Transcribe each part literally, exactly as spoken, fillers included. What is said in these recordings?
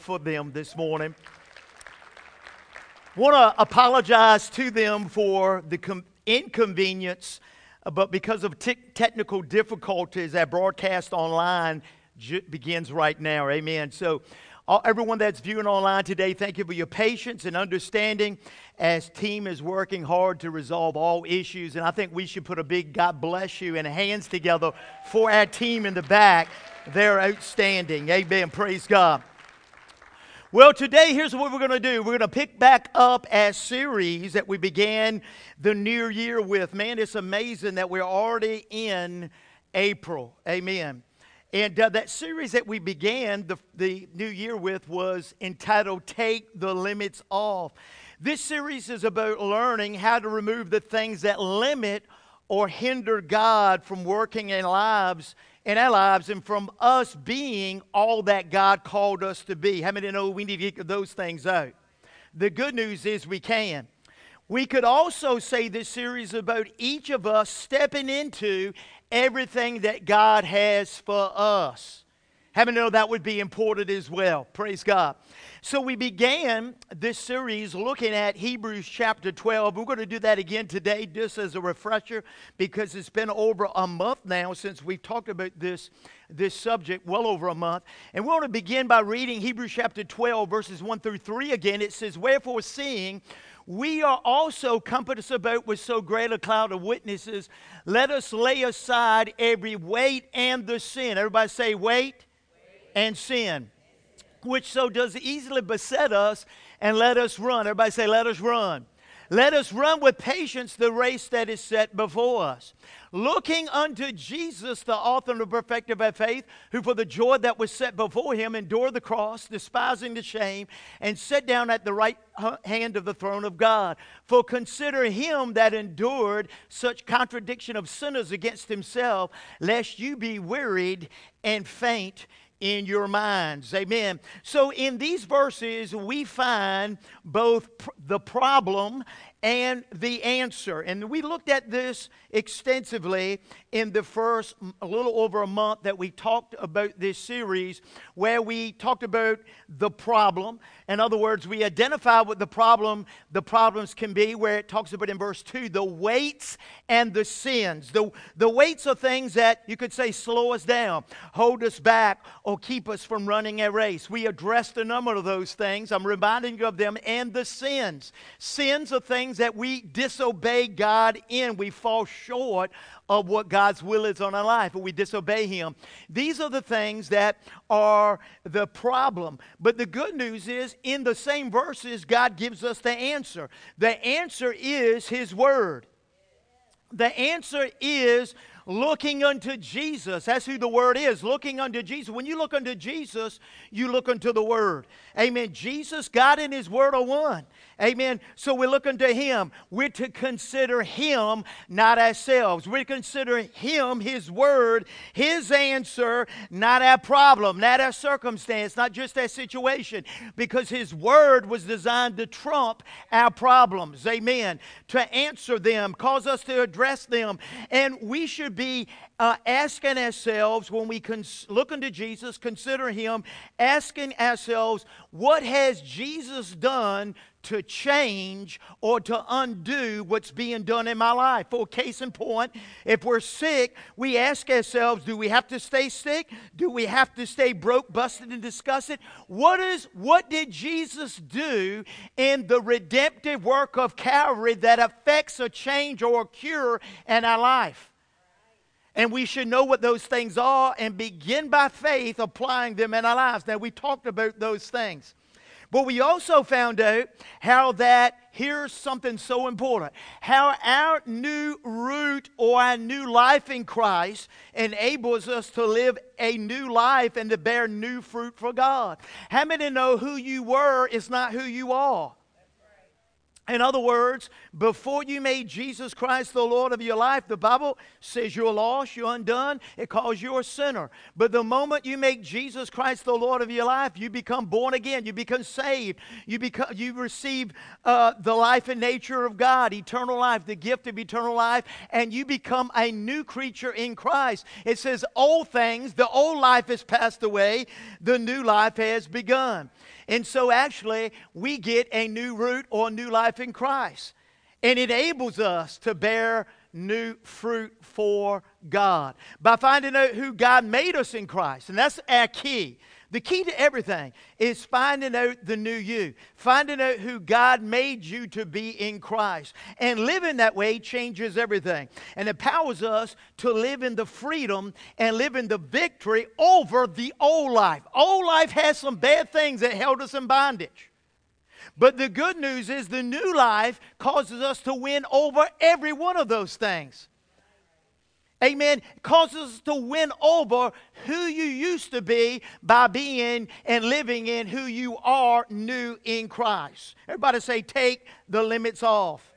for them this morning. Want to apologize to them for the com- inconvenience, uh, but because of te- technical difficulties, our broadcast online j- begins right now. Amen. So, all, everyone that's viewing online today, thank you for your patience and understanding as team is working hard to resolve all issues. And I think we should put a big God bless you and hands together for our team in the back. They're outstanding. Amen. Praise God. Well, today, here's what we're going to do. We're going to pick back up our series that we began the new year with. Man, it's amazing that we're already in April. Amen. And uh, that series that we began the, the new year with was entitled, Take the Limits Off. This series is about learning how to remove the things that limit or hinder God from working in lives in our lives and from us being all that God called us to be. How many know we need to get those things out? The good news is we can. We could also say this series about each of us stepping into everything that God has for us. How many know that would be important as well? Praise God. So we began this series looking at Hebrews chapter twelve. We're going to do that again today just as a refresher because it's been over a month now since we've talked about this, this subject, well over a month. And we want to begin by reading Hebrews chapter twelve, verses one through three again. It says, Wherefore seeing we are also compassed about with so great a cloud of witnesses, let us lay aside every weight and the sin. Everybody say weight, weight. and sin. Which so does easily beset us, and let us run. Everybody say, let us run. Let us run with patience the race that is set before us. Looking unto Jesus, the author and the perfecter of our faith, who for the joy that was set before him endured the cross, despising the shame, and sat down at the right hand of the throne of God. For consider him that endured such contradiction of sinners against himself, lest you be wearied and faint in your minds. Amen. So in these verses, we find both pr- the problem and the answer. And we looked at this extensively in the first a little over a month that we talked about this series, where we talked about the problem. In other words, we identify what the problem, the problems can be, where it talks about in verse two, the weights and the sins. The, the weights are things that you could say slow us down, hold us back, or keep us from running a race. We addressed a number of those things. I'm reminding you of them. And the sins. Sins are things that we disobey God in. We fall short of what God's will is on our life, and we disobey him. These are the things that are the problem. But the good news is, in the same verses, God gives us the answer. The answer is his word. The answer is looking unto Jesus. That's who the word is, looking unto Jesus. When you look unto Jesus, you look unto the word. Amen. Jesus, God, and his word are one. Amen. So we look unto him. We're to consider him, not ourselves. We're to consider him, his word, his answer, not our problem, not our circumstance, not just our situation, because his word was designed to trump our problems. Amen. To answer them, cause us to address them. And we should be uh, asking ourselves, when we cons- look unto Jesus, consider him, asking ourselves, what has Jesus done to change or to undo what's being done in my life? For case in point, if we're sick, we ask ourselves, do we have to stay sick? Do we have to stay broke, busted, and disgusted? What is, what did Jesus do in the redemptive work of Calvary that affects a change or a cure in our life? And we should know what those things are and begin by faith applying them in our lives. Now, we talked about those things. But we also found out how that, here's something so important, how our new root or our new life in Christ enables us to live a new life and to bear new fruit for God. How many know who you were is not who you are? In other words, before you made Jesus Christ the Lord of your life, the Bible says you're lost, you're undone. It calls you a sinner. But the moment you make Jesus Christ the Lord of your life, you become born again. You become saved. You become, you receive uh, the life and nature of God, eternal life, the gift of eternal life, and you become a new creature in Christ. It says, old things, the old life has passed away, the new life has begun. And so actually, we get a new root or a new life in Christ. And it enables us to bear new fruit for God by finding out who God made us in Christ. And that's our key. The key to everything is finding out the new you, finding out who God made you to be in Christ. And living that way changes everything and empowers us to live in the freedom and live in the victory over the old life. Old life has some bad things that held us in bondage. But the good news is the new life causes us to win over every one of those things. Amen. Causes us to win over who you used to be by being and living in who you are new in Christ. Everybody say, take the limits off.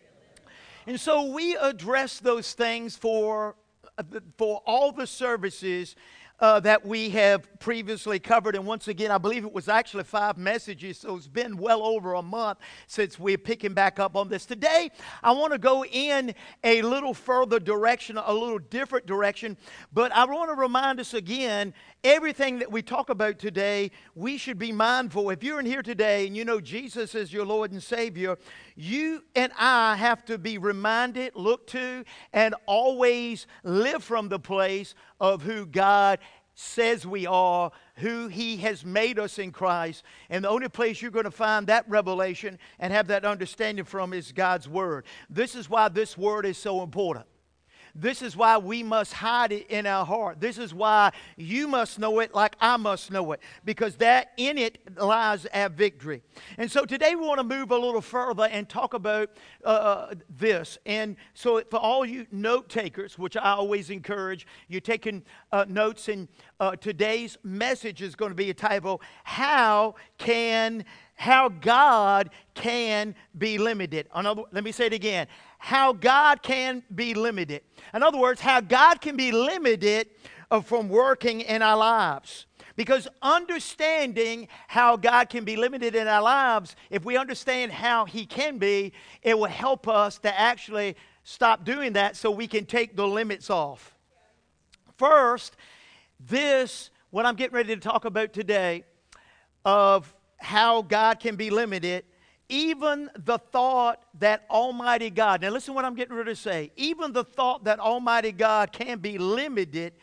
And so we address those things for, for all the services Uh, that we have previously covered. And once again, I believe it was actually five messages, so it's been well over a month since we're picking back up on this. Today, I want to go in a little further direction, a little different direction, but I want to remind us again, everything that we talk about today, we should be mindful. If you're in here today and you know Jesus is your Lord and Savior, you and I have to be reminded, look to, and always live from the place of who God says we are, who He has made us in Christ. And the only place you're going to find that revelation and have that understanding from is God's Word. This is why this Word is so important. This is why we must hide it in our heart. This is why you must know it like I must know it, because that in it lies our victory. And so today we want to move a little further and talk about uh, this. And so for all you note takers, which I always encourage, you're taking uh, notes, and uh, today's message is going to be a title, How Can How God Can Be Limited. Another, let me say it again. How God can be limited. In other words, how God can be limited uh, from working in our lives. Because understanding how God can be limited in our lives, if we understand how He can be, it will help us to actually stop doing that so we can take the limits off. First, this, what I'm getting ready to talk about today, of how God can be limited, even the thought that Almighty God, now listen what I'm getting ready to say, even the thought that Almighty God can be limited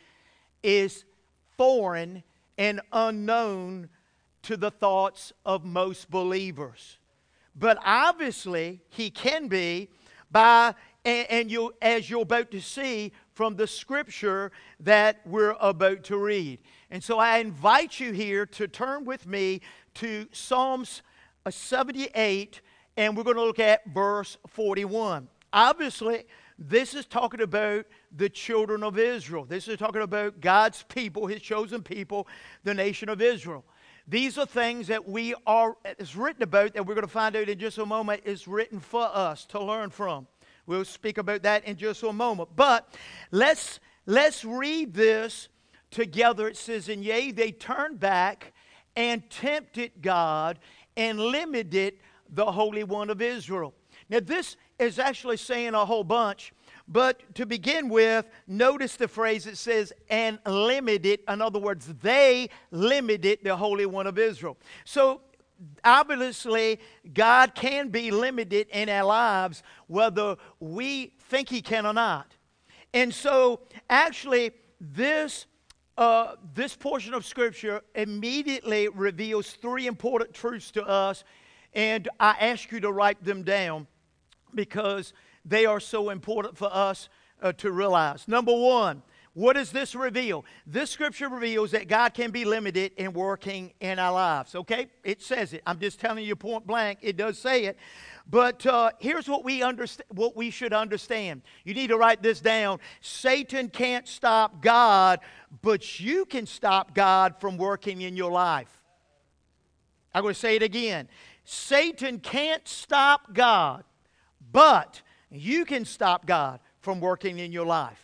is foreign and unknown to the thoughts of most believers. But obviously, He can be by, and, and you, as you're about to see from the scripture that we're about to read. And so I invite you here to turn with me to Psalms seventy-eight, and we're going to look at verse forty-one. Obviously, this is talking about the children of Israel. This is talking about God's people, His chosen people, the nation of Israel. These are things that we are, it's written about, that we're going to find out in just a moment, is written for us to learn from. We'll speak about that in just a moment. But let's, let's read this together. It says, and yea, they turned back and tempted God and limited the Holy One of Israel. Now, this is actually saying a whole bunch, but to begin with, notice the phrase it says, and limited. In other words, they limited the Holy One of Israel. So, obviously, God can be limited in our lives, whether we think He can or not. And so, actually, this Uh, this portion of Scripture immediately reveals three important truths to us, and I ask you to write them down because they are so important for us uh, to realize. Number one, what does this reveal? This Scripture reveals that God can be limited in working in our lives, okay? It says it. I'm just telling you point blank. It does say it. But uh, here's what we understand, what we should understand. You need to write this down. Satan can't stop God, but you can stop God from working in your life. I'm going to say it again. Satan can't stop God, but you can stop God from working in your life.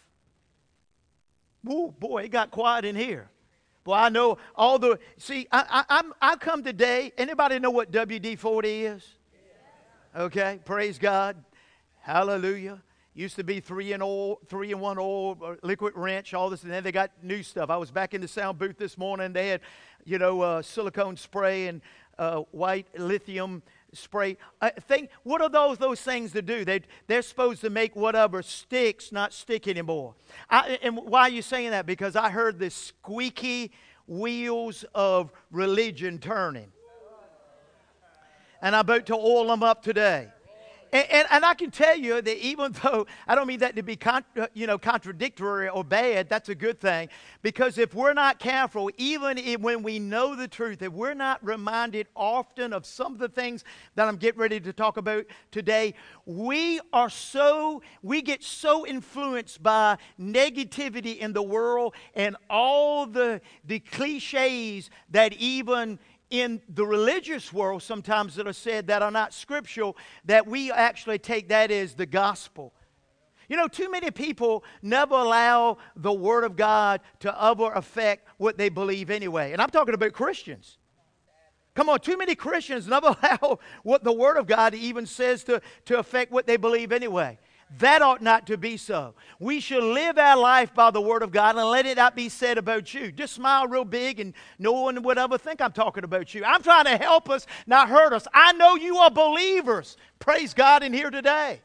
Ooh, boy, it got quiet in here. Boy, I know all the, see, I, I, I'm, I come today, anybody know what W D forty is? Okay, praise God. Hallelujah. Used to be three and oil, three and one oil, liquid wrench, all this, and then they got new stuff. I was back in the sound booth this morning. They had, you know, uh, silicone spray and uh, white lithium spray. I think, what are those those things to do? They they're supposed to make whatever sticks not stick anymore. I, and why are you saying that? Because I heard the squeaky wheels of religion turning, and I'm about to oil them up today. And, and, and I can tell you that even though, I don't mean that to be con, you know, contradictory or bad, that's a good thing. Because if we're not careful, even if, when we know the truth, if we're not reminded often of some of the things that I'm getting ready to talk about today, we are so, we get so influenced by negativity in the world and all the, the cliches that even in the religious world sometimes that are said that are not scriptural, that we actually take that as the gospel. You know, too many people never allow the Word of God to ever affect what they believe anyway. And I'm talking about Christians. Come on, too many Christians never allow what the Word of God even says to, to affect what they believe anyway. That ought not to be so. We should live our life by the Word of God and let it not be said about you. Just smile real big and no one would ever think I'm talking about you. I'm trying to help us, not hurt us. I know you are believers. Praise God in here today.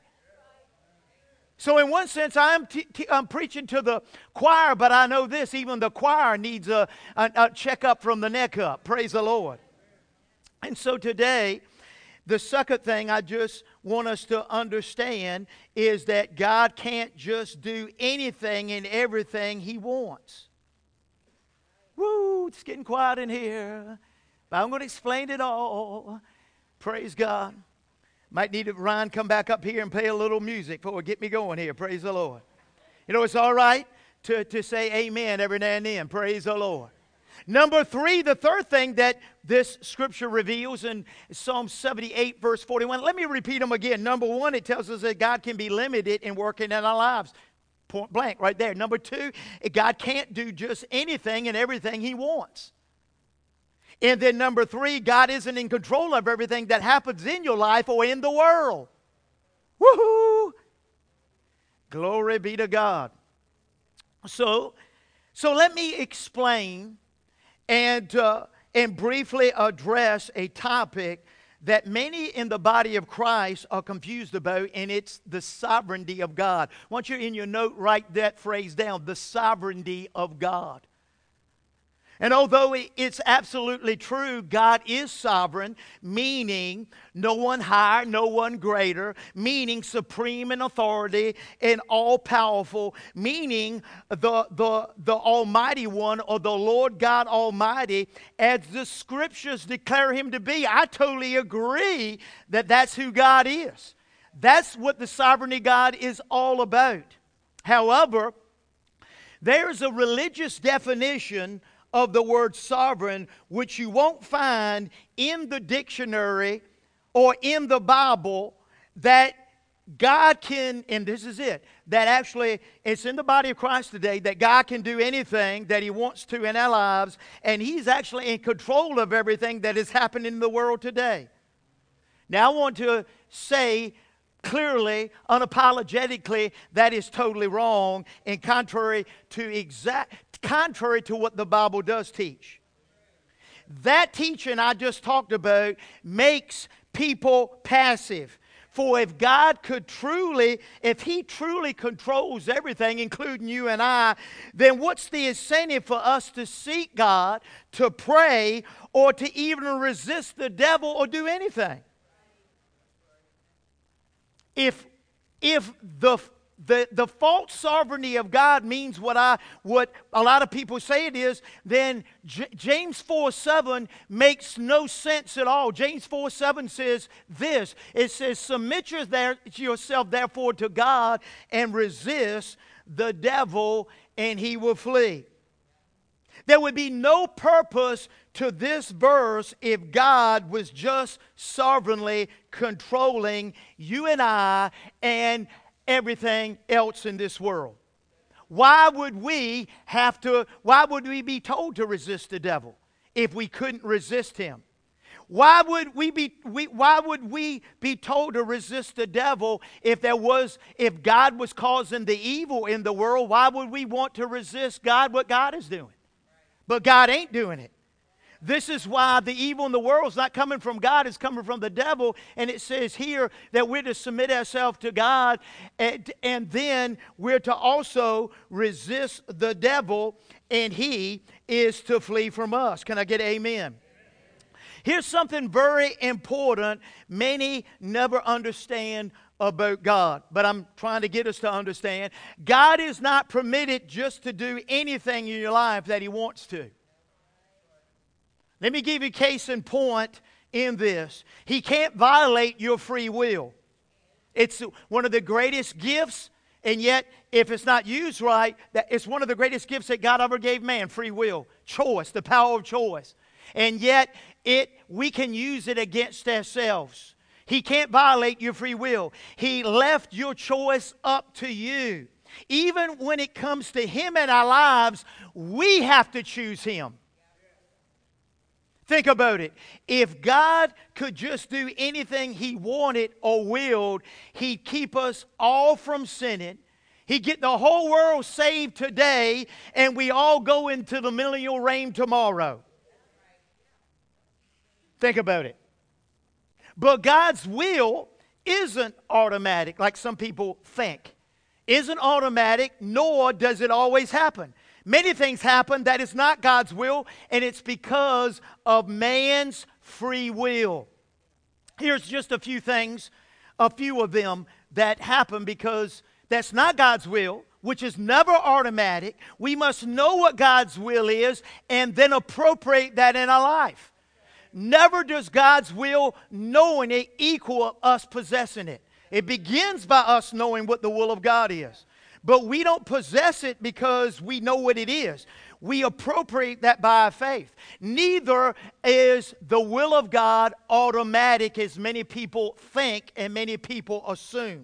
So in one sense, I'm, t- t- I'm preaching to the choir, but I know this, even the choir needs a, a, a checkup from the neck up. Praise the Lord. And so today, the second thing I just want us to understand is that God can't just do anything and everything He wants. Woo, it's getting quiet in here. But I'm going to explain it all. Praise God. Might need Ryan come back up here and play a little music before we get me going here. Praise the Lord. You know, it's all right to, to say amen every now and then. Praise the Lord. Number three, the third thing that this scripture reveals in Psalm seventy-eight, verse forty-one. Let me repeat them again. Number one, it tells us that God can be limited in working in our lives. Point blank right there. Number two, God can't do just anything and everything He wants. And then number three, God isn't in control of everything that happens in your life or in the world. Woohoo! Glory be to God. So, so let me explain and, uh, and briefly address a topic that many in the body of Christ are confused about, and it's the sovereignty of God. I want you in your note, write that phrase down, the sovereignty of God. And although it's absolutely true, God is sovereign, meaning no one higher, no one greater, meaning supreme in authority and all-powerful, meaning the, the, the Almighty One or the Lord God Almighty, as the Scriptures declare Him to be. I totally agree that that's who God is. That's what the sovereignty of God is all about. However, there's a religious definition of the word sovereign, which you won't find in the dictionary or in the Bible, that God can, and this is it, that actually it's in the body of Christ today, that God can do anything that He wants to in our lives, and He's actually in control of everything that is happening in the world today. Now I want to say clearly, unapologetically, that is totally wrong and contrary to exact contrary to what the Bible does teach. That teaching I just talked about makes people passive. For if God could truly, if He truly controls everything, including you and I, then what's the incentive for us to seek God, to pray, or to even resist the devil or do anything? If, if the The, the false sovereignty of God means what I what a lot of people say it is, then J- James four seven makes no sense at all. James four seven says this. It says, submit your there, yourself therefore to God and resist the devil and he will flee. There would be no purpose to this verse if God was just sovereignly controlling you and I and everything else in this world. Why would we have to, why would we be told to resist the devil if we couldn't resist him? Why would we be we, why would we be told to resist the devil if there was if God was causing the evil in the world? Why would we want to resist God, what God is doing? But God ain't doing it. This is why the evil in the world is not coming from God, it's coming from the devil. And it says here that we're to submit ourselves to God, and, and then we're to also resist the devil, and he is to flee from us. Can I get amen? Here's something very important many never understand about God, but I'm trying to get us to understand. God is not permitted just to do anything in your life that he wants to. Let me give you a case in point in this. He can't violate your free will. It's one of the greatest gifts, and yet if it's not used right, that it's one of the greatest gifts that God ever gave man, free will, choice, the power of choice. And yet it we can use it against ourselves. He can't violate your free will. He left your choice up to you. Even when it comes to him in our lives, we have to choose him. Think about it. If God could just do anything he wanted or willed, he'd keep us all from sinning. He'd get the whole world saved today, and we all go into the millennial reign tomorrow. Think about it. But God's will isn't automatic like some people think. Isn't automatic, nor does it always happen. Many things happen that is not God's will, and it's because of man's free will. Here's just a few things, a few of them that happen because that's not God's will, which is never automatic. We must know what God's will is and then appropriate that in our life. Never does God's will, knowing it, equal us possessing it. It begins by us knowing what the will of God is. But we don't possess it because we know what it is. We appropriate that by our faith. Neither is the will of God automatic as many people think and many people assume.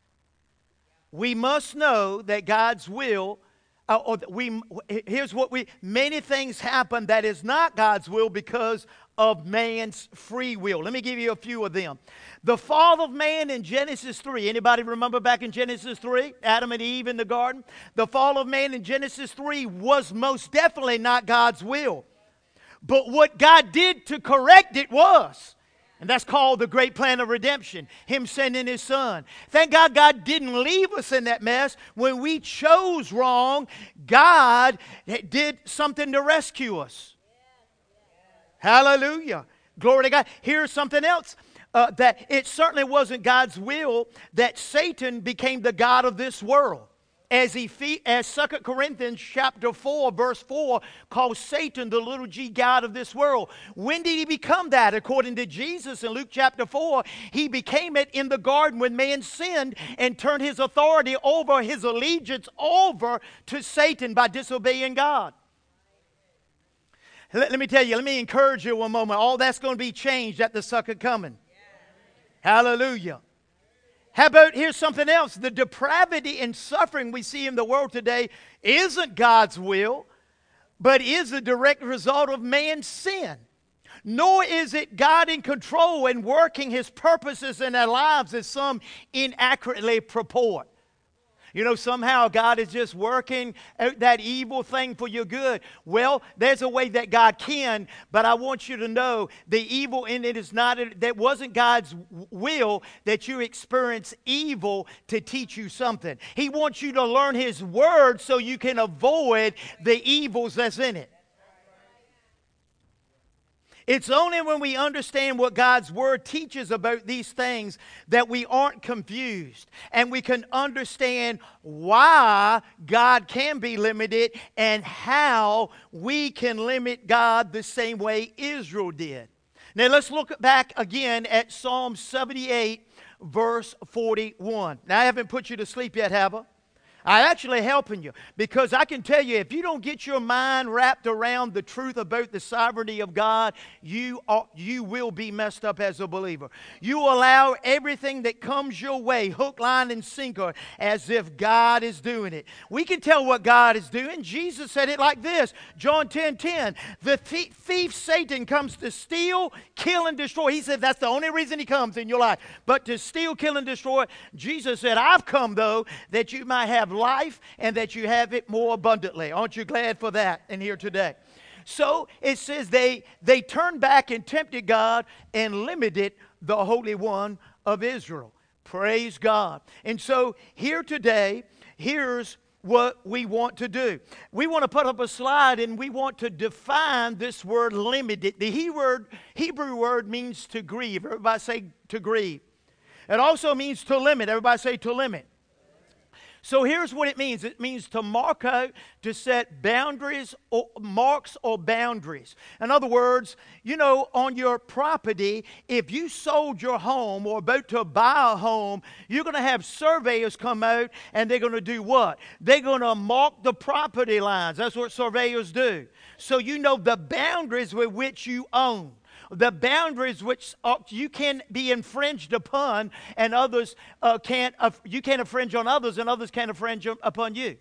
We must know that God's will, uh, or we, here's what we, many things happen that is not God's will because of man's free will. Let me give you a few of them. The fall of man in Genesis three. Anybody remember back in Genesis three? Adam and Eve in the garden? The fall of man in Genesis three was most definitely not God's will. But what God did to correct it was. And that's called the great plan of redemption. Him sending his son. Thank God God didn't leave us in that mess. When we chose wrong, God did something to rescue us. Hallelujah. Glory to God. Here's something else. Uh, that it certainly wasn't God's will that Satan became the god of this world. As, he fe- as Second Corinthians chapter four, verse four, calls Satan the little g god of this world. When did he become that? According to Jesus in Luke chapter four, he became it in the garden when man sinned and turned his authority over, his allegiance over to Satan by disobeying God. Let, let me tell you, let me encourage you one moment. All that's going to be changed at the second coming. Hallelujah. How about, here's something else. The depravity and suffering we see in the world today isn't God's will, but is the direct result of man's sin. Nor is it God in control and working his purposes in our lives as some inaccurately purport. You know, somehow God is just working out that evil thing for your good. Well, there's a way that God can, but I want you to know the evil in it is not, that wasn't God's will that you experience evil to teach you something. He wants you to learn his word so you can avoid the evils that's in it. It's only when we understand what God's Word teaches about these things that we aren't confused and we can understand why God can be limited and how we can limit God the same way Israel did. Now let's look back again at Psalm seventy-eight, verse forty-one. Now I haven't put you to sleep yet, have I? I'm actually helping you, because I can tell you, if you don't get your mind wrapped around the truth about the sovereignty of God, you are, you will be messed up as a believer. You allow everything that comes your way, hook, line, and sinker, as if God is doing it. We can tell what God is doing. Jesus said it like this, John ten ten. The thief Satan comes to steal, kill, and destroy. He said that's the only reason he comes in your life, but to steal, kill, and destroy. Jesus said, I've come, though, that you might have life and that you have it more abundantly. Aren't you glad for that in here today? So it says they, they turned back and tempted God and limited the Holy One of Israel. Praise God. And so here today, here's what we want to do. We want to put up a slide, and we want to define this word limited. The Hebrew, Hebrew word means to grieve. Everybody say to grieve. It also means to limit. Everybody say to limit. So here's what it means. It means to mark out, to set boundaries, or marks or boundaries. In other words, you know, on your property, if you sold your home or about to buy a home, you're going to have surveyors come out, and they're going to do what? They're going to mark the property lines. That's what surveyors do. So you know the boundaries with which you own. The boundaries which you can be infringed upon, and others uh, can't. Uh, you can't infringe on others, and others can't infringe upon you.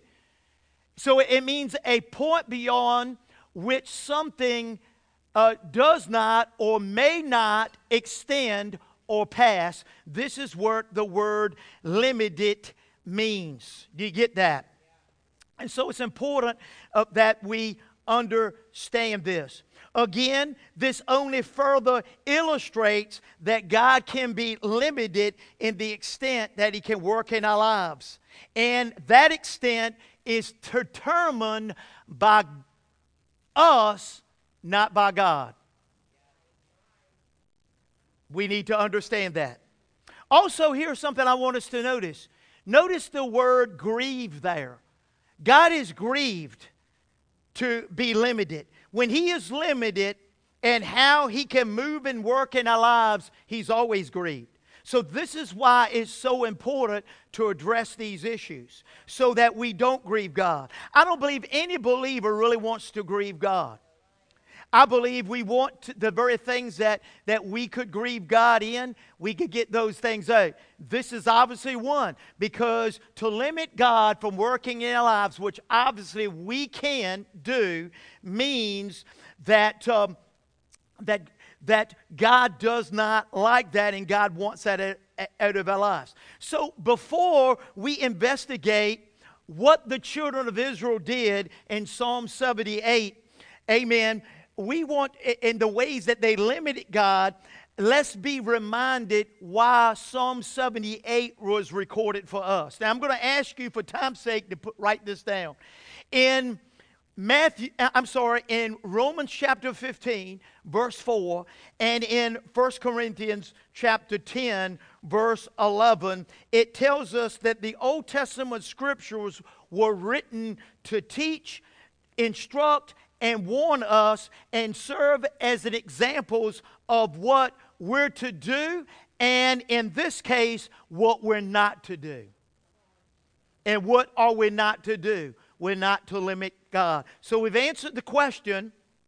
So it means a point beyond which something uh, does not or may not extend or pass. This is what the word limited means. Do you get that? And so it's important uh, that we understand this. Again, this only further illustrates that God can be limited in the extent that He can work in our lives. And that extent is determined by us, not by God. We need to understand that. Also, here's something I want us to notice. Notice the word grieve there. God is grieved to be limited. When He is limited and how He can move and work in our lives, He's always grieved. So this is why it's so important to address these issues, so that we don't grieve God. I don't believe any believer really wants to grieve God. I believe we want to, the very things that, that we could grieve God in, we could get those things out. This is obviously one, because to limit God from working in our lives, which obviously we can do, means that um, that that God does not like that, and God wants that out of our lives. So before we investigate what the children of Israel did in Psalm seventy-eight, amen, we want, in the ways that they limited God, let's be reminded why Psalm seventy-eight was recorded for us. Now, I'm going to ask you, for time's sake, to put, write this down. In Matthew, I'm sorry, in Romans chapter fifteen, verse four, and in First Corinthians chapter ten, verse eleven, it tells us that the Old Testament scriptures were written to teach, instruct, and warn us, and serve as an examples of what we're to do, and in this case, what we're not to do. And what are we not to do? We're not to limit God. So we've answered the question,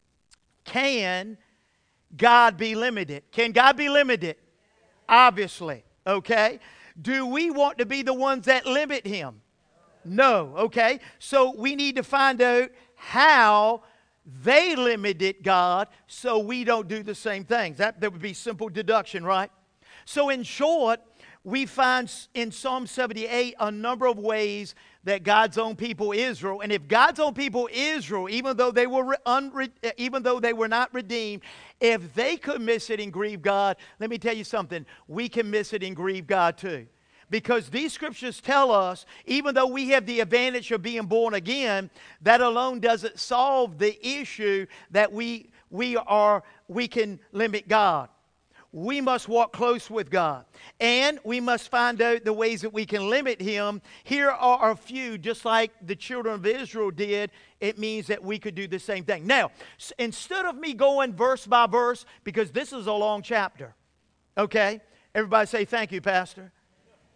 can God be limited? Can God be limited? Obviously, okay? Do we want to be the ones that limit Him? No, okay? So we need to find out how they limited God so we don't do the same things. That, that would be simple deduction, right? So in short, we find in Psalm seventy-eight a number of ways that God's own people Israel, and if God's own people Israel, even though they were unre, even though they were not redeemed, if they could miss it and grieve God, let me tell you something, we can miss it and grieve God too. Because these scriptures tell us, even though we have the advantage of being born again, that alone doesn't solve the issue that we we are we can limit God. We must walk close with God. And we must find out the ways that we can limit Him. Here are a few, just like the children of Israel did. It means that we could do the same thing. Now, instead of me going verse by verse, because this is a long chapter, okay? Everybody say, thank you, Pastor.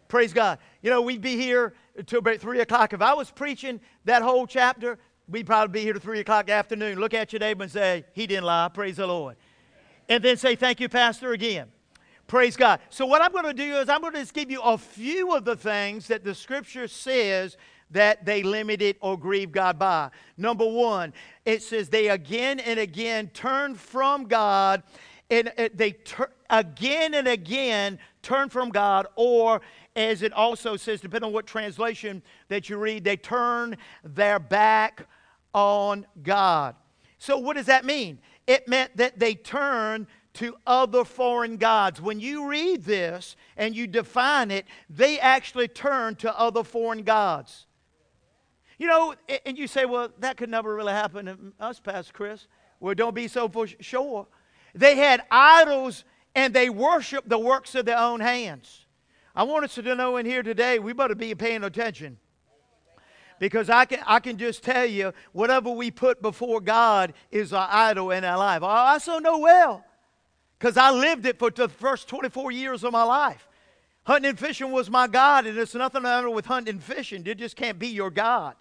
Praise God. You know, we'd be here until about three o'clock. If I was preaching that whole chapter, we'd probably be here to three o'clock in the afternoon. Look at your neighbor and say, he didn't lie. Praise the Lord. And then say, thank you, Pastor, again. Praise God. So what I'm going to do is I'm going to just give you a few of the things that the Scripture says that they limited or grieved God by. Number one, it says they again and again turned from God, and they tur- again and again turned from God, or as it also says, depending on what translation that you read, they turn their back on God. So what does that mean? It meant that they turned to other foreign gods. When you read this and you define it, they actually turn to other foreign gods. You know, and you say, well, that could never really happen to us, Pastor Chris. Well, don't be so for sure. They had idols and they worshiped the works of their own hands. I want us to know in here today, we better be paying attention. Because I can, I can just tell you, whatever we put before God is our idol in our life. I so know well, because I lived it for the first twenty-four years of my life. Hunting and fishing was my God, and there's nothing wrong with hunting and fishing. It just can't be your God.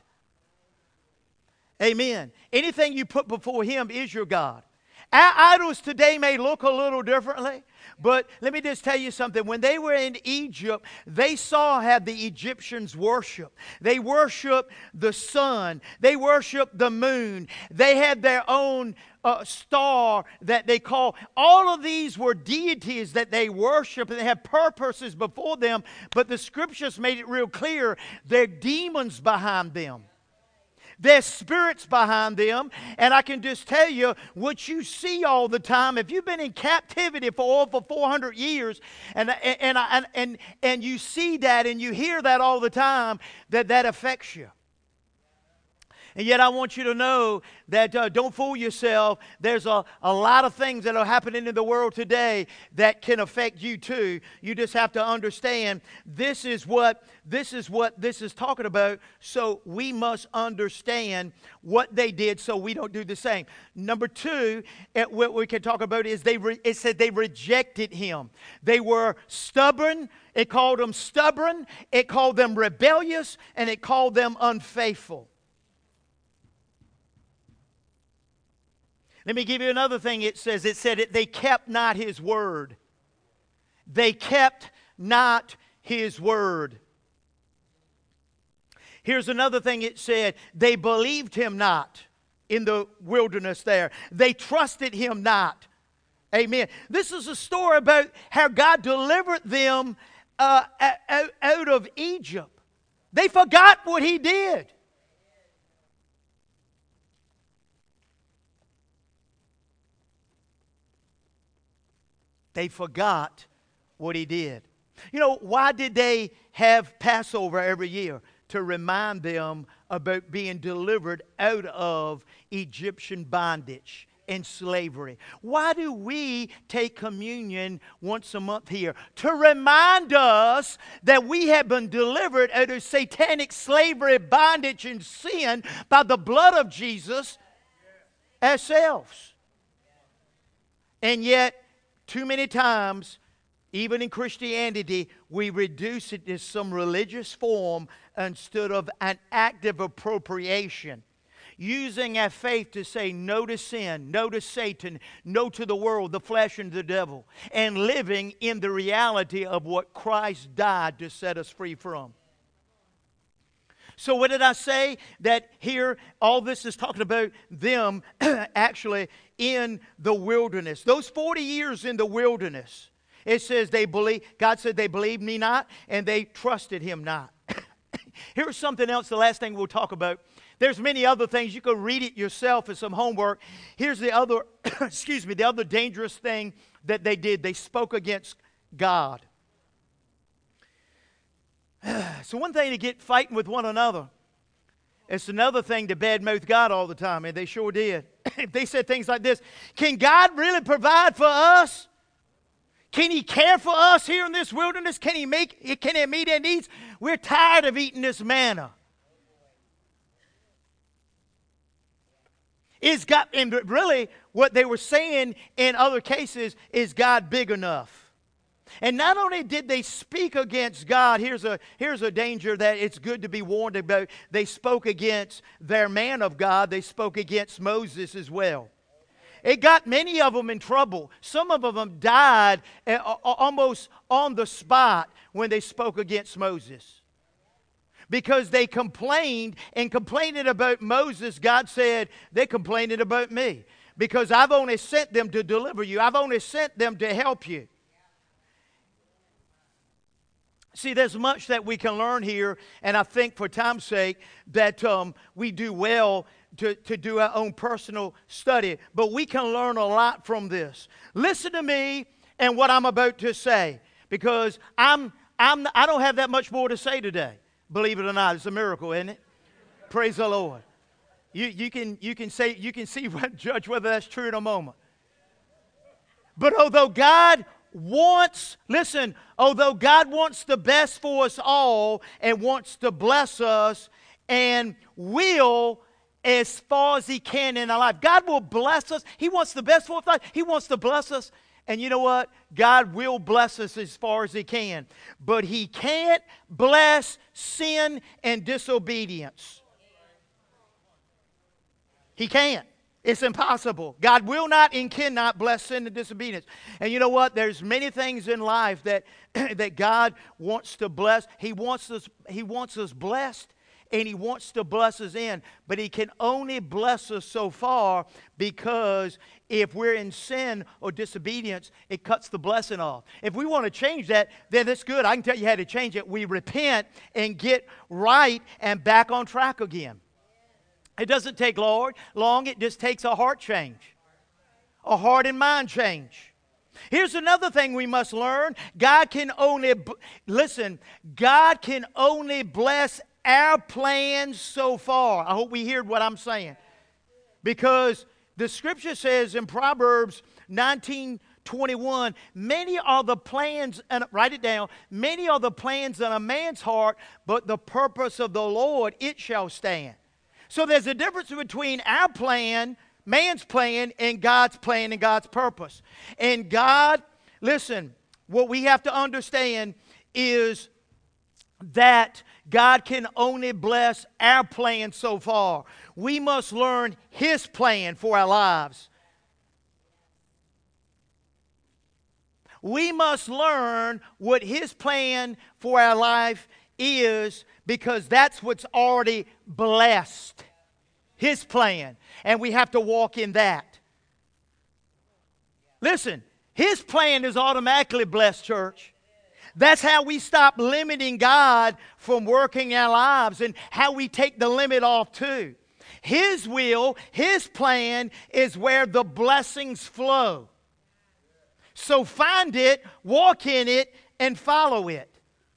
Amen. Anything you put before Him is your God. Our idols today may look a little differently, but let me just tell you something. When they were in Egypt, they saw how the Egyptians worshiped. They worshiped the sun. They worshiped the moon. They had their own uh, star that they call. All of these were deities that they worshiped, and they had purposes before them, but the Scriptures made it real clear they're demons behind them. There's spirits behind them, and I can just tell you what you see all the time. If you've been in captivity for over four hundred years, and and and and and you see that and you hear that all the time, that that affects you. And yet I want you to know that uh, don't fool yourself. There's a, a lot of things that are happening in the world today that can affect you too. You just have to understand this is what this is what this is talking about. So we must understand what they did so we don't do the same. Number two, it, what we can talk about is they re, it said they rejected Him. They were stubborn. It called them stubborn. It called them rebellious, and it called them unfaithful. Let me give you another thing it says. It said it, they kept not His word. They kept not His word. Here's another thing it said. They believed Him not in the wilderness there. They trusted Him not. Amen. This is a story about how God delivered them uh, out, out of Egypt. They forgot what He did. They forgot what He did. You know, why did they have Passover every year? To remind them about being delivered out of Egyptian bondage and slavery. Why do we take communion once a month here? To remind us that we have been delivered out of satanic slavery, bondage, and sin by the blood of Jesus ourselves. And yet, too many times, even in Christianity, we reduce it to some religious form instead of an active appropriation. Using our faith to say no to sin, no to Satan, no to the world, the flesh, and the devil. And living in the reality of what Christ died to set us free from. So what did I say? That here, all this is talking about them actually in the wilderness. Those forty years in the wilderness. It says they believe, God said they believed me not, and they trusted Him not. Here's something else, the last thing we'll talk about. There's many other things. You can read it yourself as some homework. Here's the other, excuse me, the other dangerous thing that they did. They spoke against God. So one thing to get fighting with one another. It's another thing to badmouth God all the time, and they sure did. They said things like this: can God really provide for us? Can He care for us here in this wilderness? Can He make? Can He meet our needs? We're tired of eating this manna. Is God, and really what they were saying in other cases, is God big enough? And not only did they speak against God, here's a, here's a danger that it's good to be warned about. They spoke against their man of God. They spoke against Moses as well. It got many of them in trouble. Some of them died almost on the spot when they spoke against Moses. Because they complained, and complaining about Moses, God said, they're complaining about me. Because I've only sent them to deliver you. I've only sent them to help you. See, there's much that we can learn here, and I think for time's sake that um, we do well to, to do our own personal study. But we can learn a lot from this. Listen to me and what I'm about to say, because I'm, I'm, I don't have that much more to say today. Believe it or not, it's a miracle, isn't it? Praise the Lord. You, you, can, you, can say, you can see, judge whether that's true in a moment. But although God wants, listen, although God wants the best for us all and wants to bless us and will as far as He can in our life. God will bless us. He wants the best for us. He wants to bless us. And you know what? God will bless us as far as He can. But He can't bless sin and disobedience. He can't. It's impossible. God will not and cannot bless sin and disobedience. And you know what? There's many things in life that, that God wants to bless. He wants us, He wants us blessed, and He wants to bless us in. But He can only bless us so far, because if we're in sin or disobedience, it cuts the blessing off. If we want to change that, then that's good. I can tell you how to change it. We repent and get right and back on track again. It doesn't take long, long. It just takes a heart change, a heart and mind change. Here's another thing we must learn. God can only, listen, God can only bless our plans so far. I hope we hear what I'm saying. Because the Scripture says in Proverbs nineteen twenty-one, many are the plans, and write it down, many are the plans in a man's heart, but the purpose of the Lord, it shall stand. So there's a difference between our plan, man's plan, and God's plan and God's purpose. And God, listen, what we have to understand is that God can only bless our plan so far. We must learn His plan for our lives. We must learn what His plan for our life is, because that's what's already blessed. His plan. And we have to walk in that. Listen, His plan is automatically blessed, church. That's how we stop limiting God from working our lives, and how we take the limit off too. His will, His plan is where the blessings flow. So find it, walk in it, and follow it.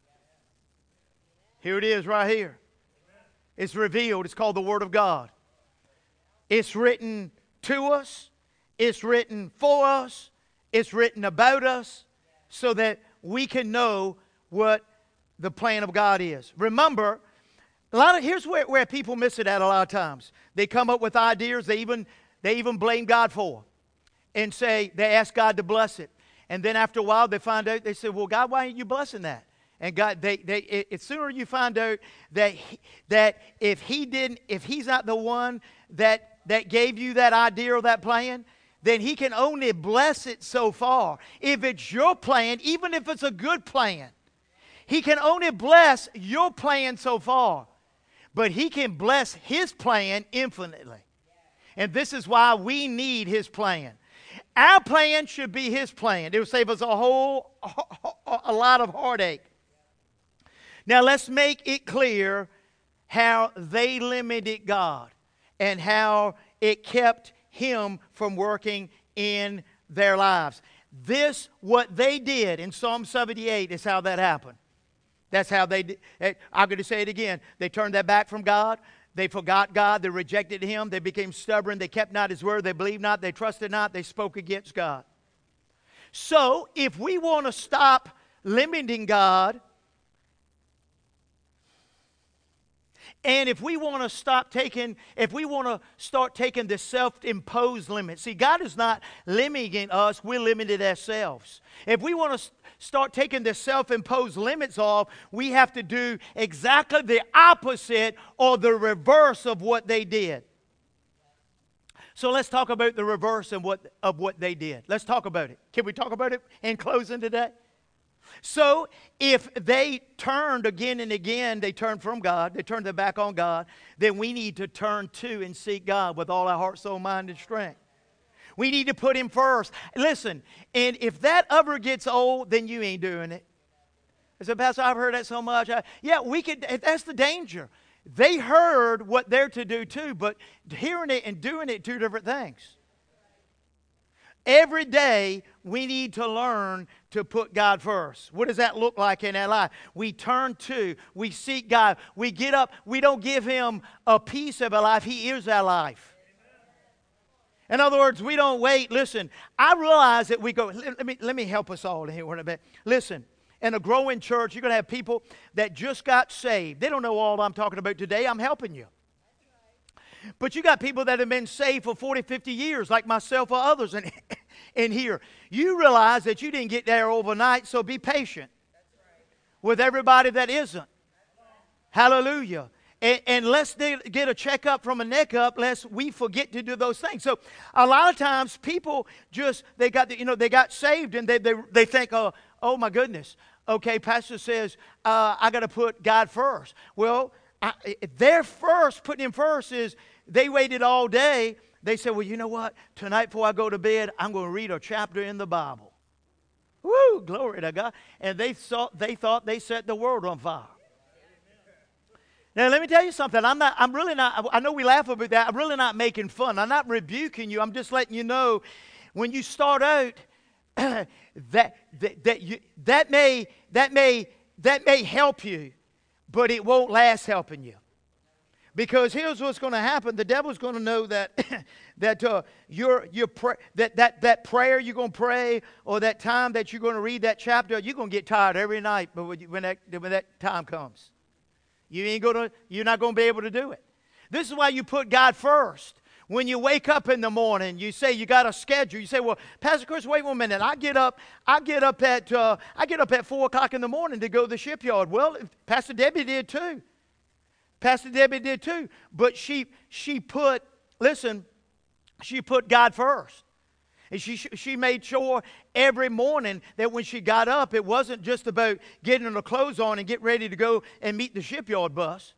Here it is right here. It's revealed. It's called the Word of God. It's written to us. It's written for us. It's written about us, so that we can know what the plan of God is. Remember, a lot of here's where, where people miss it at a lot of times. They come up with ideas they even they even blame God for, and say they ask God to bless it. And then after a while they find out, they say, well, God, why aren't you blessing that? And God, they, they, it, sooner you find out that he, that if He didn't, if He's not the one that that gave you that idea or that plan, then He can only bless it so far. If it's your plan, even if it's a good plan, He can only bless your plan so far. But He can bless His plan infinitely. And this is why we need His plan. Our plan should be His plan. It will save us a whole, a lot of heartache. Now let's make it clear how they limited God and how it kept Him from working in their lives. This, what they did in Psalm seventy-eight, is how that happened. That's how they did. I'm going to say it again. They turned their back from God. They forgot God. They rejected Him. They became stubborn. They kept not His word. They believed not. They trusted not. They spoke against God. So if we want to stop limiting God, And if we want to stop taking, if we want to start taking the self-imposed limits, see, God is not limiting us, we're limited ourselves. If we want to start taking the self-imposed limits off, we have to do exactly the opposite or the reverse of what they did. So let's talk about the reverse of what, of what they did. Let's talk about it. Can we talk about it in closing today? So if they turned again and again, they turned from God, they turned their back on God, then we need to turn to and seek God with all our heart, soul, mind, and strength. We need to put Him first. Listen, and if that ever gets old, then you ain't doing it. I said, Pastor, I've heard that so much. I, yeah, we could. That's the danger. They heard what they're to do too, but hearing it and doing it, two different things. Every day, we need to learn to put God first. What does that look like in our life? We turn to, we seek God. We get up, we don't give Him a piece of our life. He is our life. In other words, we don't wait. Listen, I realize that we go, let me, let me help us all here in a bit. Listen, in a growing church, you're going to have people that just got saved. They don't know all I'm talking about today. I'm helping you. But you got people that have been saved for forty, fifty years, like myself or others in, in here. You realize that you didn't get there overnight, so be patient with everybody that isn't. Hallelujah. And, and let's get a checkup from a neck up, lest we forget to do those things. So a lot of times people just, they got, the, you know, they got saved and they, they, they think, oh, oh my goodness. Okay, pastor says, uh, I got to put God first. Well, I, their first, putting Him first is, they waited all day. They said, well, you know what? Tonight before I go to bed, I'm going to read a chapter in the Bible. Woo, glory to God. And they thought they, thought they set the world on fire. Now, let me tell you something. I'm not, I'm really not, I know we laugh about that. I'm really not making fun. I'm not rebuking you. I'm just letting you know, when you start out, that, that, that, you, that, may, that, may, that may help you, but it won't last helping you. Because here's what's going to happen. The devil's going to know that that uh, your your pray, that that that prayer you're going to pray, or that time that you're going to read that chapter, you're going to get tired every night. But when, you, when that when that time comes, you ain't going to you're not going to be able to do it. This is why you put God first. When you wake up in the morning, you say you got a schedule. You say, "Well, Pastor Chris, wait one minute. I get up. I get up at uh, I get up at four o'clock in the morning to go to the shipyard." Well, Pastor Debbie did too. Pastor Debbie did too. But she she put, listen, she put God first. And she she made sure every morning that when she got up, it wasn't just about getting her clothes on and get ready to go and meet the shipyard bus.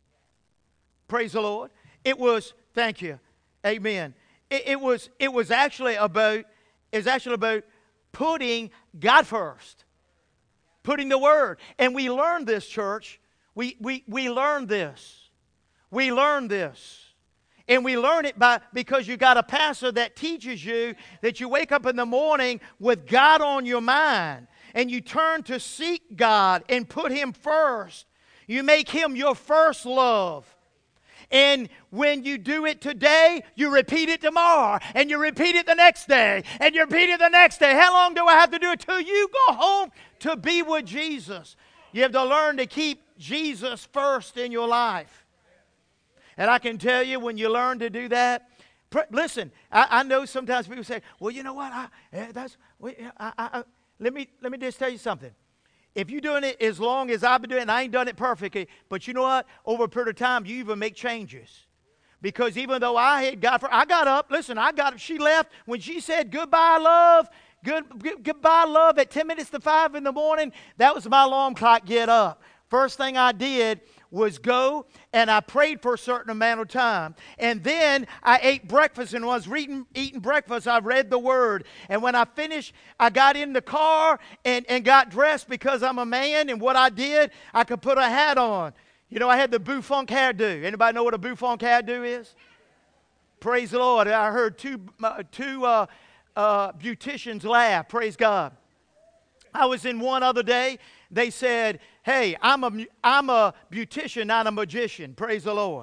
Praise the Lord. It was, thank you, amen. It, it was it was actually about it's actually about putting God first, putting the Word. And we learned this, church. We, we, we learn this. We learn this. And we learn it by because you got a pastor that teaches you that you wake up in the morning with God on your mind. And you turn to seek God and put Him first. You make Him your first love. And when you do it today, you repeat it tomorrow. And you repeat it the next day. And you repeat it the next day. How long do I have to do it till you go home to be with Jesus? You have to learn to keep Jesus first in your life. And I can tell you, when you learn to do that, pr- listen, I, I know sometimes people say, well, you know what? I, that's, I, I, I, let me, let me just tell you something. If you're doing it as long as I've been doing it, and I ain't done it perfectly, but you know what? Over a period of time, you even make changes. Because even though I had got, I got up, listen, I got up, she left, when she said goodbye, love, Good, good, goodbye, love, at ten minutes to five in the morning, that was my alarm clock, get up. First thing I did was go and I prayed for a certain amount of time. And then I ate breakfast, and when I was eating, eating breakfast, I read the Word. And when I finished, I got in the car and, and got dressed because I'm a man, and what I did, I could put a hat on. You know, I had the bouffant hairdo. Anybody know what a bouffant hairdo is? Praise the Lord. I heard two, uh, two uh, Uh, beauticians laugh. Praise God. I was in one other day. They said, hey, I'm a, I'm a beautician, not a magician. Praise the Lord.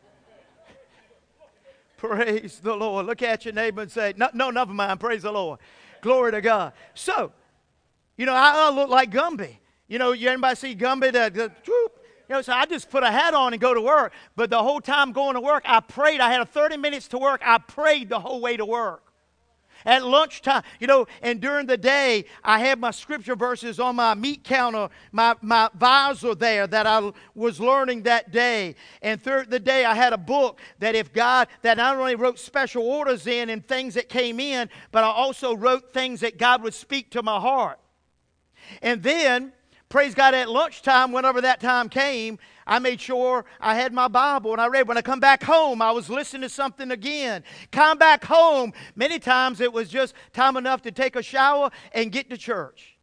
Praise the Lord. Look at your neighbor and say, no, no, never mind. Praise the Lord. Glory to God. So, you know, I, I look like Gumby. You know, you anybody see Gumby? That, that, whoop, You know, so I just put a hat on and go to work. But the whole time going to work, I prayed. I had thirty minutes to work. I prayed the whole way to work. At lunchtime, you know, and during the day, I had my scripture verses on my meat counter, my, my visor there that I was learning that day. And through the day, I had a book that if God, that not only wrote special orders in and things that came in, but I also wrote things that God would speak to my heart. And then, praise God, at lunchtime, whenever that time came, I made sure I had my Bible and I read. When I come back home, I was listening to something again. Come back home, many times it was just time enough to take a shower and get to church.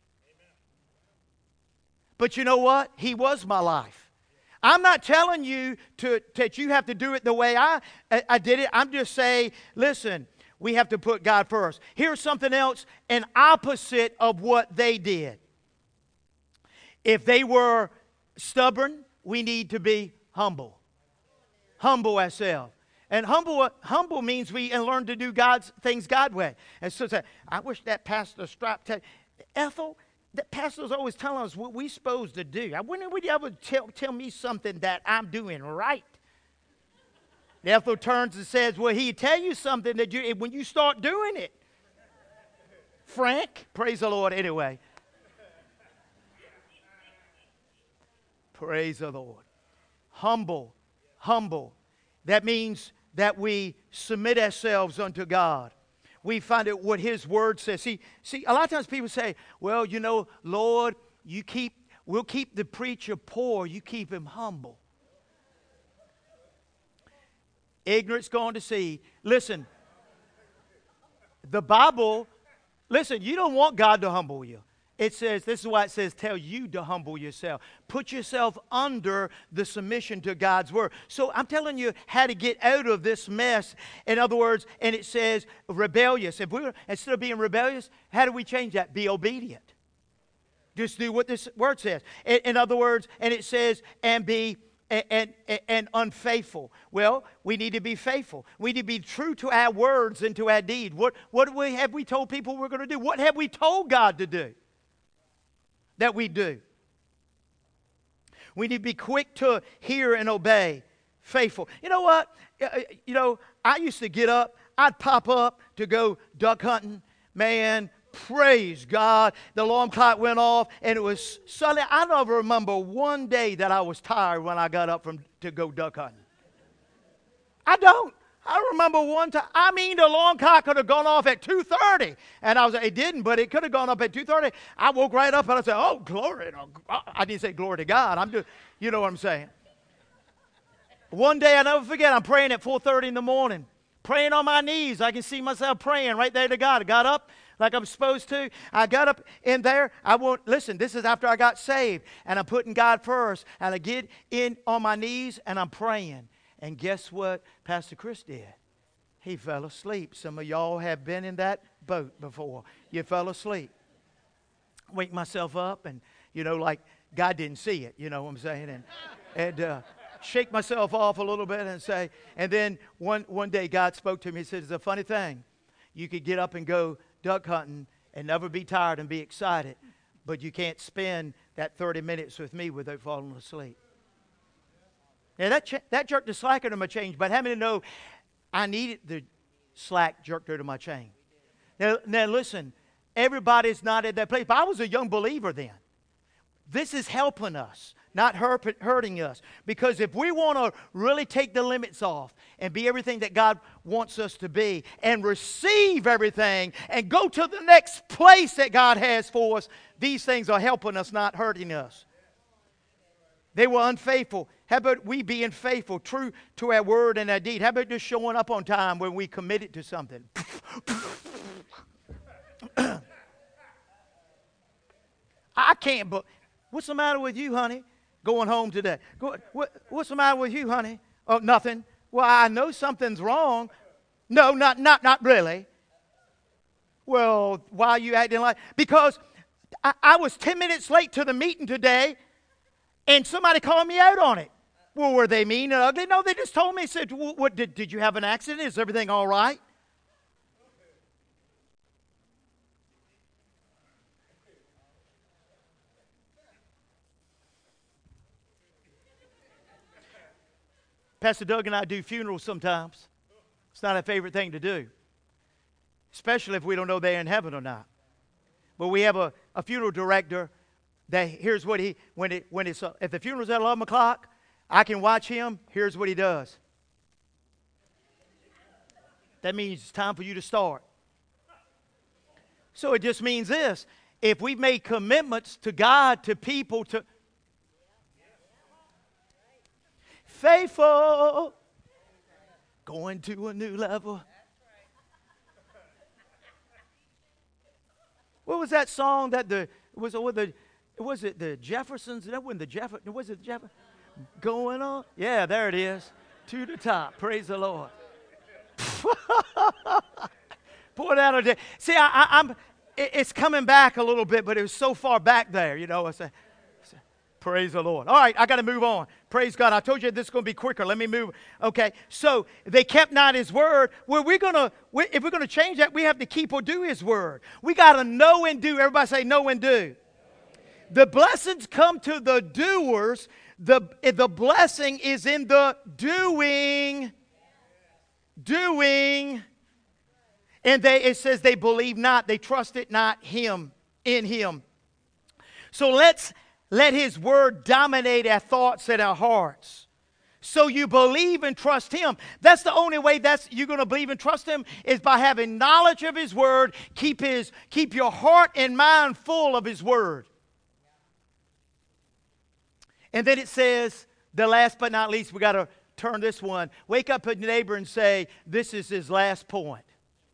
But you know what? He was my life. I'm not telling you to, that you have to do it the way I, I, I did it. I'm just saying, listen, we have to put God first. Here's something else, an opposite of what they did. If they were stubborn, we need to be humble. Humble ourselves. And humble humble means we and learn to do God's things God's way. And so say, I wish that pastor strapped to Ethel, that pastor's always telling us what we're supposed to do. When would you ever tell, tell me something that I'm doing right? Ethel turns and says, well, he'd tell you something that you when you start doing it. Frank, praise the Lord anyway. Praise the Lord. Humble, humble. That means that we submit ourselves unto God. We find out what His Word says. See, see, a lot of times people say, well, you know, Lord, you keep, we'll keep the preacher poor, you keep him humble. Ignorance gone to seed. Listen, the Bible, listen, you don't want God to humble you. It says, this is why it says, tell you to humble yourself. Put yourself under the submission to God's Word. So I'm telling you how to get out of this mess. In other words, and it says rebellious. If we were, instead of being rebellious, how do we change that? Be obedient. Just do what this word says. In, in other words, and it says, and be and, and, and unfaithful. Well, we need to be faithful. We need to be true to our words and to our deed. What, what we, have we told people we're going to do? What have we told God to do? That we do. We need to be quick to hear and obey. Faithful. You know what? You know, I used to get up. I'd pop up to go duck hunting. Man, praise God. The alarm clock went off, and it was Sunday. I never remember one day that I was tired when I got up from to go duck hunting. I don't. I remember one time, I mean, the alarm clock could have gone off at two thirty. And I was like, it didn't, but it could have gone up at two thirty. I woke right up and I said, oh, glory. To God. I didn't say glory to God. I'm just, you know what I'm saying. One day, I'll never forget, I'm praying at four thirty in the morning. Praying on my knees. I can see myself praying right there to God. I got up like I'm supposed to. I got up in there. I won't, listen, this is after I got saved. And I'm putting God first. And I get in on my knees and I'm praying. And guess what Pastor Chris did? He fell asleep. Some of y'all have been in that boat before. You fell asleep. Wake myself up and, you know, like God didn't see it, you know what I'm saying? And, and uh, shake myself off a little bit and say, and then one, one day God spoke to me and said, it's a funny thing. You could get up and go duck hunting and never be tired and be excited, but you can't spend that thirty minutes with me without falling asleep. Now, that, ch- that jerked the slack into my chain, but how many know I needed the slack jerked out of my chain? Now, now, listen, everybody's not at that place. But I was a young believer then. This is helping us, not hurt, hurting us. Because if we want to really take the limits off and be everything that God wants us to be and receive everything and go to the next place that God has for us, these things are helping us, not hurting us. They were unfaithful. How about we being faithful, true to our word and our deed? How about just showing up on time when we committed to something? I can't, but what's the matter with you, honey? Going home today. Go, what, what's the matter with you, honey? Oh, nothing. Well, I know something's wrong. No, not, not, not really. Well, why are you acting like? Because I, I was ten minutes late to the meeting today, and somebody called me out on it. Well, were they mean and ugly? No, they just told me, said, what, did, did you have an accident? Is everything all right? Pastor Doug and I do funerals sometimes. It's not our favorite thing to do, especially if we don't know they're in heaven or not. But we have a, a funeral director that here's what he, when it when it's, uh, if the funeral's at eleven o'clock, I can watch him. Here's what he does. That means it's time for you to start. So it just means this. If we've made commitments to God, to people, to faithful, going to a new level. What was that song that the was it the was it the Jeffersons? That wasn't the Jeff. Was it Jeff? Going on? Yeah, there it is. To the top. Praise the Lord. Pour that on. See, I, I, I'm. It, it's coming back a little bit, but it was so far back there. You know, I say, praise the Lord. All right, I got to move on. Praise God. I told you this is going to be quicker. Let me move. Okay, so they kept not His word. Well, we're gonna. We, if we're gonna change that, we have to keep or do His word. We got to know and do. Everybody say know and do. The blessings come to the doers. The the blessing is in the doing. Doing. And they, it says they believe not, they trusted not Him, in Him. So let's let His word dominate our thoughts and our hearts. So you believe and trust Him. That's the only way that's you're going to believe and trust Him is by having knowledge of His word. Keep His, keep your heart and mind full of His word. And then it says, the last but not least, we got to turn this one. Wake up at your neighbor and say, this is his last point.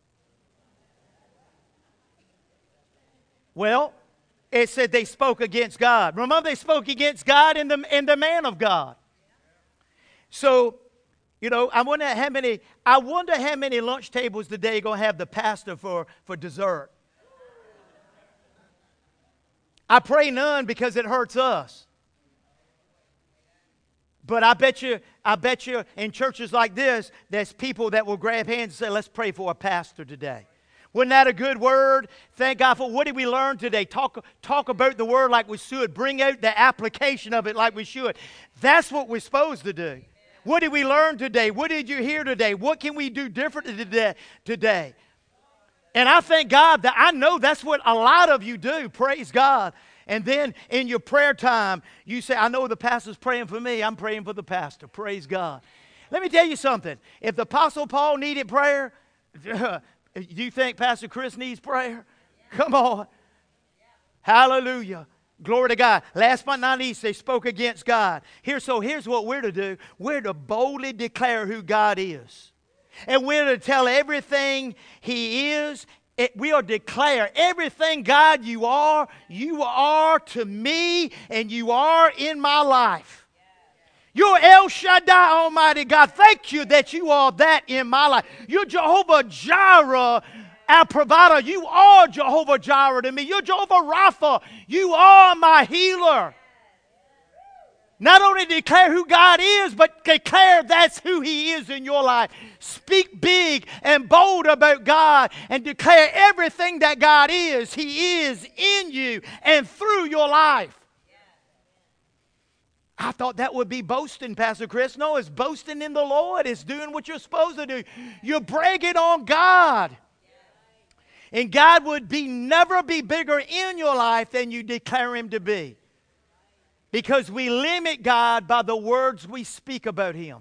Well, it said they spoke against God. Remember, they spoke against God and the, and the man of God. So, you know, I wonder how many, I wonder how many lunch tables today are going to have the pastor for, for dessert. I pray none because it hurts us. But I bet you, I bet you in churches like this, there's people that will grab hands and say, let's pray for a pastor today. Wasn't that a good word? Thank God for what did we learn today? Talk, talk about the word like we should. Bring out the application of it like we should. That's what we're supposed to do. What did we learn today? What did you hear today? What can we do differently today? today? And I thank God that I know that's what a lot of you do. Praise God. And then in your prayer time, you say, I know the pastor's praying for me. I'm praying for the pastor. Praise God. Let me tell you something. If the Apostle Paul needed prayer, do you think Pastor Chris needs prayer? Come on. Hallelujah. Glory to God. Last but not least, they spoke against God. Here, so here's what we're to do. We're to boldly declare who God is. And we're to tell everything He is. It, we are declare everything, God, you are, you are to me, and you are in my life. You're El Shaddai, Almighty God. Thank you that you are that in my life. You're Jehovah Jireh, our provider. You are Jehovah Jireh to me. You're Jehovah Rapha. You are my healer. Not only declare who God is, but declare that's who He is in your life. Speak big and bold about God and declare everything that God is. He is in you and through your life. I thought that would be boasting, Pastor Chris. No, it's boasting in the Lord. It's doing what you're supposed to do. You're bragging on God. And God would be never be bigger in your life than you declare Him to be. Because we limit God by the words we speak about Him.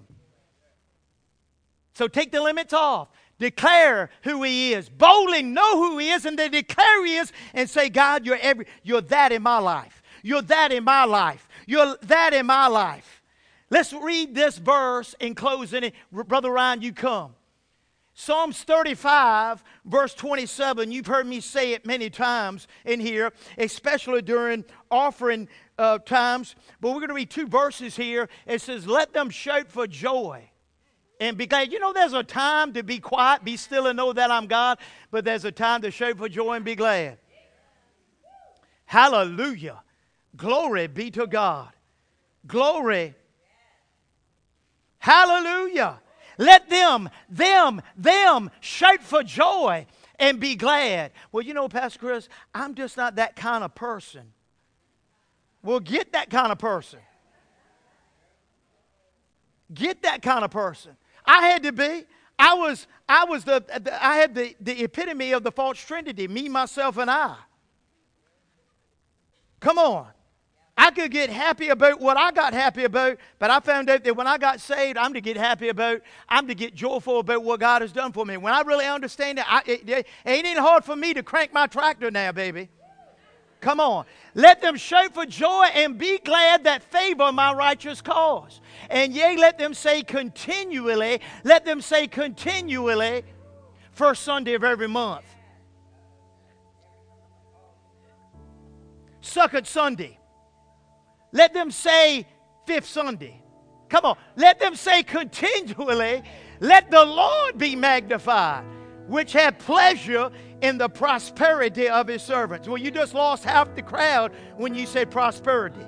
So take the limits off. Declare who He is. Boldly know who He is and then declare He is and say, God, you're, every, you're that in my life. You're that in my life. You're that in my life. Let's read this verse in closing. Brother Ryan, you come. Psalms thirty-five, verse twenty-seven. You've heard me say it many times in here, especially during offering uh, times. But we're going to read two verses here. It says, let them shout for joy and be glad. You know, there's a time to be quiet, be still and know that I'm God. But there's a time to shout for joy and be glad. Hallelujah. Glory be to God. Glory. Hallelujah. Let them, them, them shout for joy and be glad. Well, you know, Pastor Chris, I'm just not that kind of person. Well, get that kind of person. Get that kind of person. I had to be. I was, I was the, the I had the, the epitome of the false trinity, me, myself, and I. Come on. I could get happy about what I got happy about, but I found out that when I got saved, I'm to get happy about, I'm to get joyful about what God has done for me. When I really understand it, I, it, it ain't any hard for me to crank my tractor now, baby. Come on. Let them shout for joy and be glad that favor my righteous cause. And yea, let them say continually, let them say continually, first Sunday of every month. Second Sunday. Let them say fifth Sunday. Come on. Let them say continually, let the Lord be magnified, which had pleasure in the prosperity of his servants. Well, you just lost half the crowd when you said prosperity.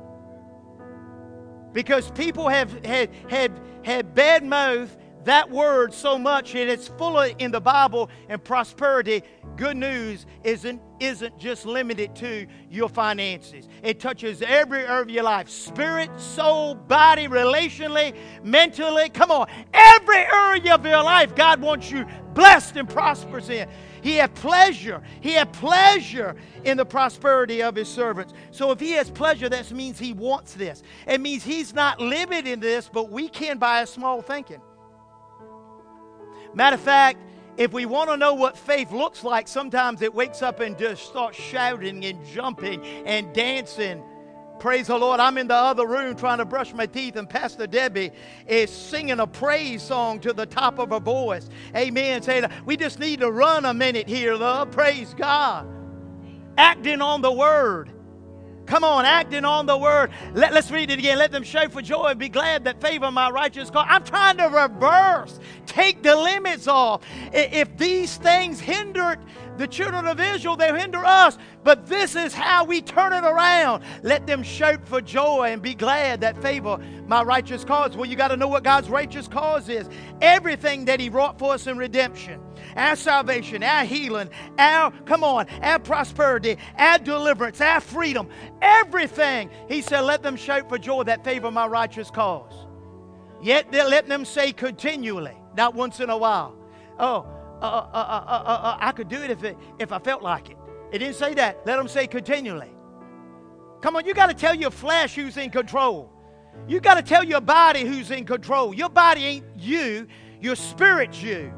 Because people have had, had, had bad mouth that word so much, and it's full of in the Bible. And prosperity, good news, isn't, isn't just limited to your finances. It touches every area of your life. Spirit, soul, body, relationally, mentally. Come on. Every area of your life, God wants you blessed and prosperous in. He had pleasure. He had pleasure in the prosperity of his servants. So if he has pleasure, that means he wants this. It means he's not limited in this, but we can by a small thinking. Matter of fact, if we want to know what faith looks like, sometimes it wakes up and just starts shouting and jumping and dancing. Praise the Lord. I'm in the other room trying to brush my teeth, and Pastor Debbie is singing a praise song to the top of her voice. Amen. Saying, we just need to run a minute here, love. Praise God. Acting on the word. Come on, acting on the word. Let, let's read it again. Let them shout for joy and be glad that favor my righteous cause. I'm trying to reverse. Take the limits off. If these things hindered the children of Israel, they'll hinder us. But this is how we turn it around. Let them shout for joy and be glad that favor my righteous cause. Well, you got to know what God's righteous cause is. Everything that he wrought for us in redemption. Our salvation, our healing, our, come on, our prosperity, our deliverance, our freedom, everything. He said, let them shout for joy that favor my righteous cause. Yet let them say continually, not once in a while. Oh, uh, uh, uh, uh, uh, uh, I could do it if, it if I felt like it. It didn't say that. Let them say continually. Come on, you got to tell your flesh who's in control. You got to tell your body who's in control. Your body ain't you, your spirit's you.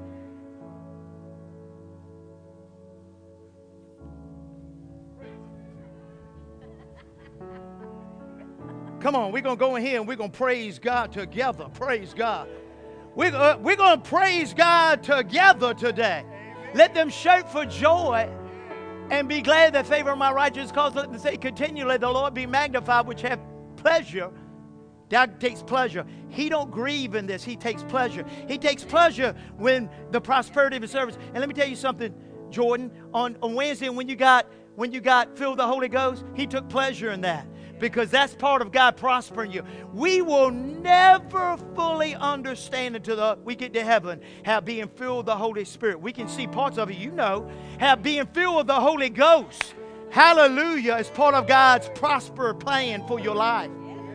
Come on, we're going to go in here and we're going to praise God together. Praise God. We're, uh, we're going to praise God together today. Amen. Let them shout for joy and be glad that favor my righteous cause. Let them say continually, the Lord be magnified, which have pleasure. God takes pleasure. He don't grieve in this. He takes pleasure. He takes pleasure when the prosperity of his servants. And let me tell you something, Jordan. On, on Wednesday, when you got when you got filled with the Holy Ghost, he took pleasure in that. Because that's part of God prospering you. We will never fully understand until the, we get to heaven how being filled with the Holy Spirit. We can see parts of it, you know. How being filled with the Holy Ghost, hallelujah, is part of God's prosper plan for your life.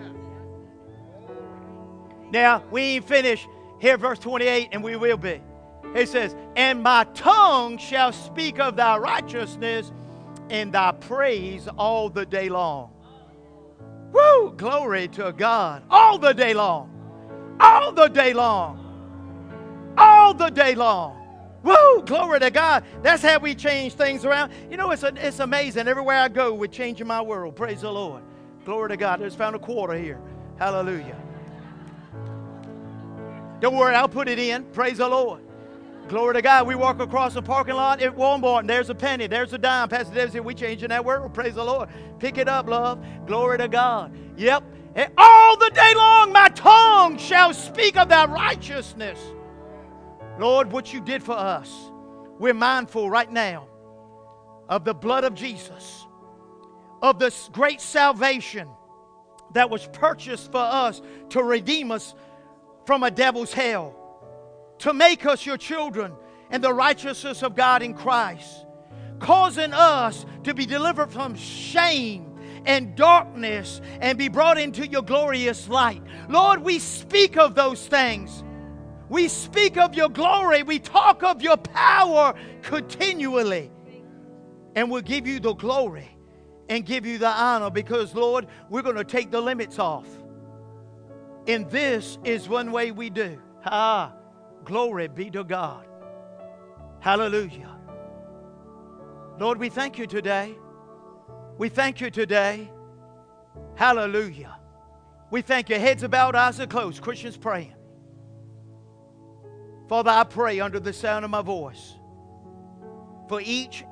Now, we ain't finished. Here, verse twenty-eight, and we will be. It says, and my tongue shall speak of thy righteousness and thy praise all the day long. Woo! Glory to God. All the day long. All the day long. All the day long. Woo! Glory to God. That's how we change things around. You know, it's, a, it's amazing. Everywhere I go, we're changing my world. Praise the Lord. Glory to God. I just found a quarter here. Hallelujah. Don't worry, I'll put it in. Praise the Lord. Glory to God. We walk across the parking lot at Walmart, and there's a penny, there's a dime. Pastor David said, we changing that world. Praise the Lord. Pick it up, love. Glory to God. Yep. And all the day long my tongue shall speak of thy righteousness. Lord, what you did for us. We're mindful right now of the blood of Jesus, of this great salvation that was purchased for us to redeem us from a devil's hell, to make us your children and the righteousness of God in Christ, causing us to be delivered from shame and darkness and be brought into your glorious light. Lord, we speak of those things. We speak of your glory. We talk of your power continually. And we'll give you the glory and give you the honor because, Lord, we're going to take the limits off. And this is one way we do. Ah, glory be to God. Hallelujah. Lord, we thank you today. We thank you today. Hallelujah. We thank you. Heads are bowed, eyes are closed. Christians praying. Father, I pray under the sound of my voice for each